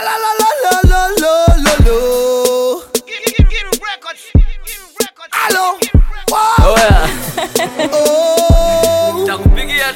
la la la la la la la la. Hello. Wow. Oh yeah. Oh. Takupigia.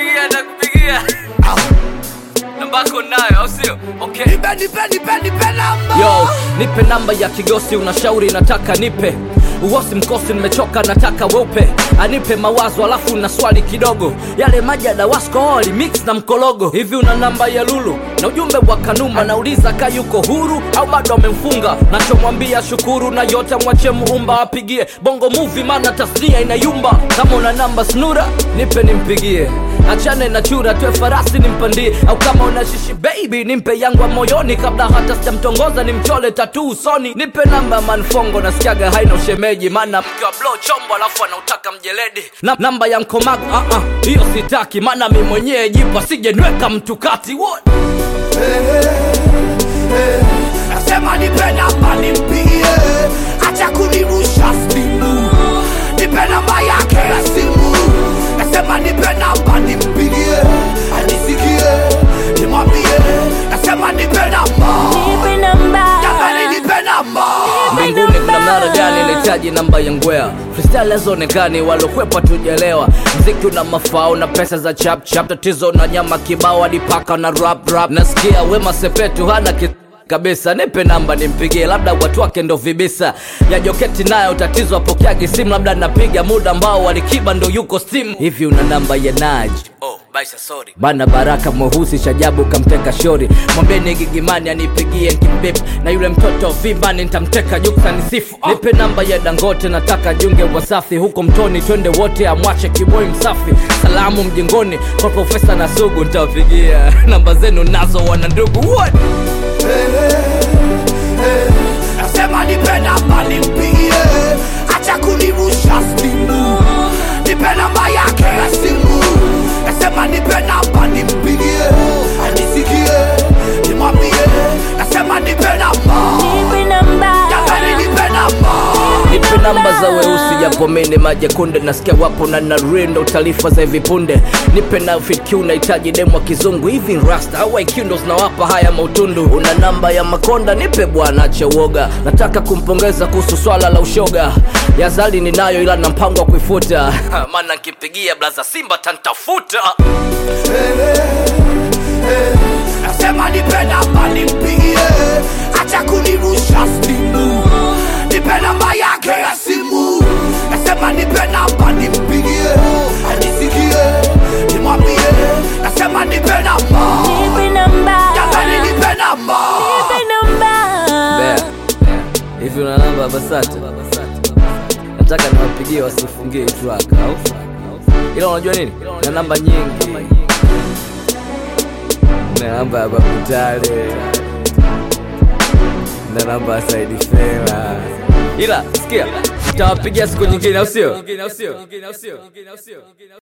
Nambako nayo, au sio? Okay. Nipe namba. Yo, nipe namba ya kigosi unashauri nataka nipe. Uosi mkosi nimechoka nataka weupe. Anipe mawazo alafu na swali kidogo. Yale maji ya Dawasko oli mix na mkologo. Hivi una namba ya Lulu na ujumbe wa Kanuma, nauliza ka yuko huru au bado amemfunga. Nachomwambia shukuru na yote mwache Muumba apigie. Bongo movie maana tasnia inayumba. Kama una namba Snura nipe nimpigie. Achane na chura tuwe farasi nimpandie. Au kama una shishi baby nimpe yangu wa moyoni. Kabla hata sijamtongoza nimchole tattoo usoni. Nipe namba manfongo nasikiaga haina ushemeji. Maana mkiwa blow chombo alafu anautaka mjeledi. Namba ya Mkomago hiyo sitaki. Maana mimi mwenyewe jipa sije nweka mtu kati. What? Nasema nipe namba nimpigie. Acha kunirusha simu. Nipe namba yake ya simu. Nasema nipe namba nimpigie. Anisikie nimwambie. Nasema nipe namba. Jamani nipe namba. Mbinguni kuna mnara gani nahitaji namba ya ngwea. Freestyle zonekani walokwepa tujelewa. Mziki una mafao na pesa za chap chap. Tatizo na nyama kibao hadi paka na rap. Nasikia Wema Sepetu hana kabisa. Nipe namba nimpigie, labda watu wake ndo vibisa. Ya Joketi nayo tatizo apokeagi simu. Labda napiga muda ambao walikiba ndo yuko steam. Hivi una namba ya Naj? Oh, baisa sorry. Bana Baraka Mohusi Shajabu kamteka shori. Mwambeni Gigimani anipigie nkibip. Na yule mtoto Vibani nitamteka Juksa nisifu. Nipe namba ya Dangote nataka junge Wasafi. Huko Mtoni twende wote amwache kiboi msafi. Salamu mjengoni kwa Profesa na Sugu nitawapigia. Namba zenu nazo wana ndugu. What? Nasema nipe namba nimpigie. Acha kunirusha simu. Nipe namba yake ya simu. Nasema nipe namba nimpigie. Anisikie nimwambie. Nasema nipe namba. Jamani nipe namba. Nipe namba za weusi japo mene maji kunde. Nasikia wapo na narindo taarifa za hivi punde. Nipe na FitQ nahitaji demo kizungu. Hivi rasta au IQ ndo zinawapa haya mautundu. Una namba ya Makonda nipe bwana acha uoga. Nataka kumpongeza kuhusu swala la ushoga. Yazali ninayo ila na mpango wa kuifuta. Maana nikipigia blaza Simba tantafuta. Nasema nipe namba nimpigie. Acha kunirusha simu. Nipe namba yake ya simu. Nasema nipe namba nimpigie. Anisikie nimwambie. Nasema nipe namba. Jamani nipe namba. Hivi una namba Basata? Nataka niwapigie wasifungie track au? Ila unajua nini? Na namba nyingi. Na namba ya Bakutale. Na namba ya Saidi Fela. Ila sikia, tutawapigia siku nyingine au sio?